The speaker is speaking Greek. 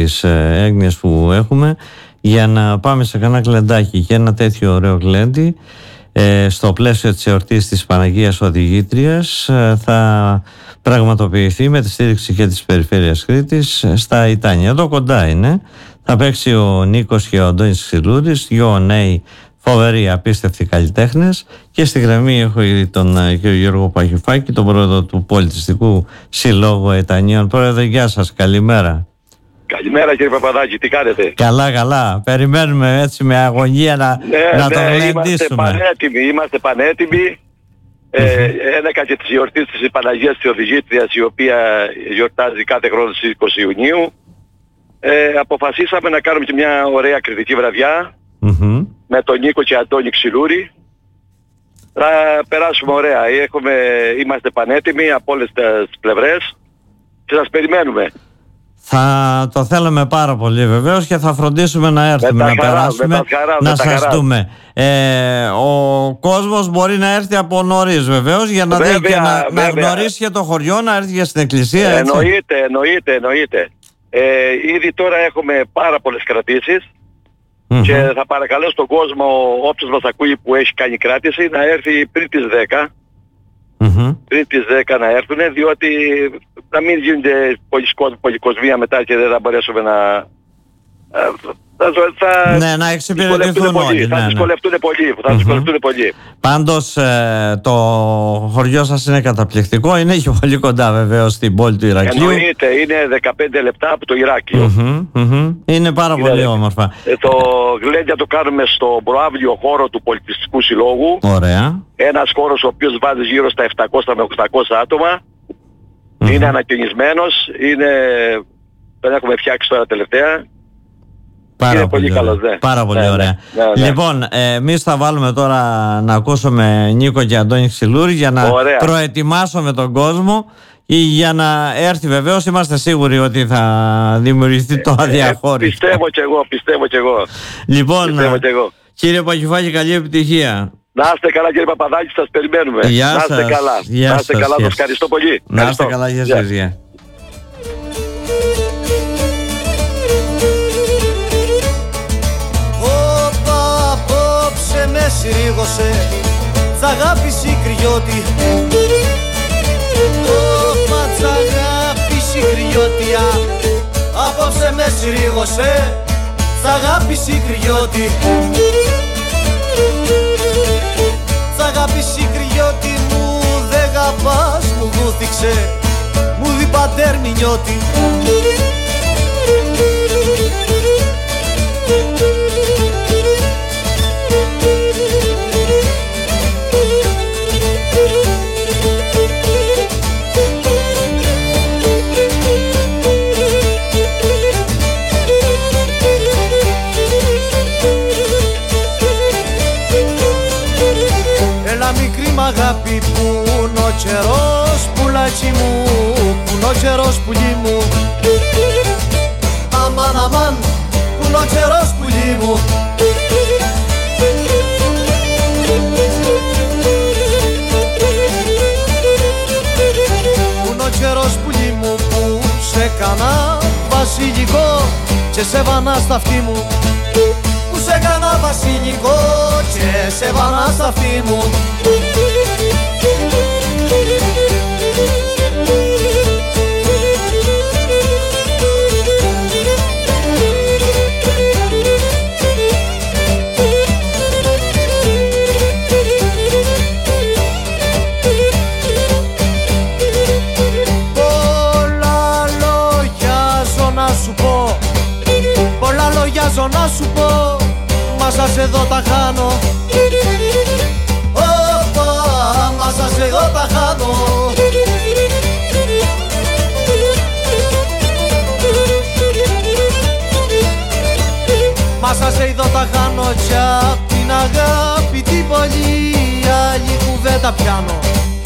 τις έγνοιες που έχουμε, για να πάμε σε κανένα κλεντάκι. Και ένα τέτοιο ωραίο κλέντι στο πλαίσιο της εορτής της Παναγίας Οδηγήτριας θα πραγματοποιηθεί με τη στήριξη και της Περιφέρειας Κρήτης στα Ιτάνια. Εδώ κοντά είναι. Θα παίξει ο Νίκος και ο Αντώνης Ξυλούρης, δυο νέοι φοβεροί, απίστευτοι καλλιτέχνες. Και στη γραμμή έχω ήδη τον κύριο Γιώργο Παχυφάκη, τον πρόεδρο του Πολιτιστικού Συλλόγου Αιτανίων. Πρόεδρε, γεια σας, καλημέρα. Καλημέρα κύριε Παπαδάκη, τι κάνετε? Καλά, καλά. Περιμένουμε έτσι με αγωνία να το γλεντήσουμε. Είμαστε πανέτοιμοι. Ένεκα και της γιορτής της Παναγίας της Οδηγήτριας, η οποία γιορτάζει κάθε χρόνο στις 20 Ιουνίου. Αποφασίσαμε να κάνουμε και μια ωραία κριτική βραδιά με τον Νίκο και Αντώνη Ξυλούρη. Θα περάσουμε ωραία. Είμαστε πανέτοιμοι από όλες τις πλευρές και σας περιμένουμε. Θα το θέλαμε πάρα πολύ βεβαίως και θα φροντίσουμε να έρθουμε να περάσουμε, να σας δούμε. Ο κόσμος μπορεί να έρθει από νωρίς βεβαίως για να δει και να γνωρίσει και το χωριό, να έρθει και στην εκκλησία. Εννοείται. Ήδη τώρα έχουμε πάρα πολλές κρατήσεις και θα παρακαλέσω τον κόσμο, όποιος μας ακούει που έχει κάνει κράτηση, να έρθει πριν τις 10. Πριν τις 10 να έρθουν, διότι να μην γίνεται πολυκοσμία μετά και δεν θα μπορέσουμε να εξυπηρετηθούν όλοι. Θα δυσκολευτούν πολύ. Πάντως το χωριό σας είναι καταπληκτικό. Είναι και πολύ κοντά βεβαίως στην πόλη του Ηρακλείου. Εννοείται, είναι 15 λεπτά από το Ηράκλειο. Είναι πάρα πολύ όμορφα. Το γλέντια το κάνουμε στο προαύλιο χώρο του Πολιτιστικού Συλλόγου. Ωραία. Ένας χώρος ο οποίος βάζει γύρω στα 700 με 800 άτομα. Είναι ανακαινισμένος. Δεν έχουμε φτιάξει τώρα τελευταία. Πάρα πολύ καλός, πάρα πολύ ωραία. Λοιπόν, εμείς θα βάλουμε τώρα να ακούσουμε Νίκο και Αντώνη Ξυλούρη για να προετοιμάσουμε τον κόσμο για να έρθει. Βεβαίως είμαστε σίγουροι ότι θα δημιουργηθεί το αδιαχώριστο. Πιστεύω κι εγώ. Λοιπόν, κύριε Παχυφάκη, καλή επιτυχία. Να είστε καλά κύριε Παπαδάκη, σας περιμένουμε. Να είστε καλά. Να είστε καλά, σας ευχαριστώ πολύ. Να είστε καλά, γεια σας. Με συρρήγωσε τ' αγάπηση κρυώτη. Τ' αγάπηση κρυώτια. Απόψε με συρρήγωσε τ' αγάπηση κρυώτη. Τ' αγάπηση κρυώτη μου δε γαπάς, μου γούθηξε, μου δει πατέρνη νιώτη. Αγάπη που είναι ο καιρός, πουλάκι μου, που είναι ο καιρός, πουλί μου. Αμάν, αμάν, που είναι ο καιρός, πουλί μου. Που είναι ο καιρός, πουλί μου, που σε κάνα βασιλικό και σε βανά στα αυτή μου. Που σε κάνα βασιλικό και σε βανά στα αυτή μου. Πολλά λόγια ζω να σου πω, μα σας εδώ τα χάνω. Όπα, μα σας εδώ τα χάνω. Μα σας εδώ τα χάνω κι απ' την αγάπη την πολύ άλλη κουβέντα πιάνω.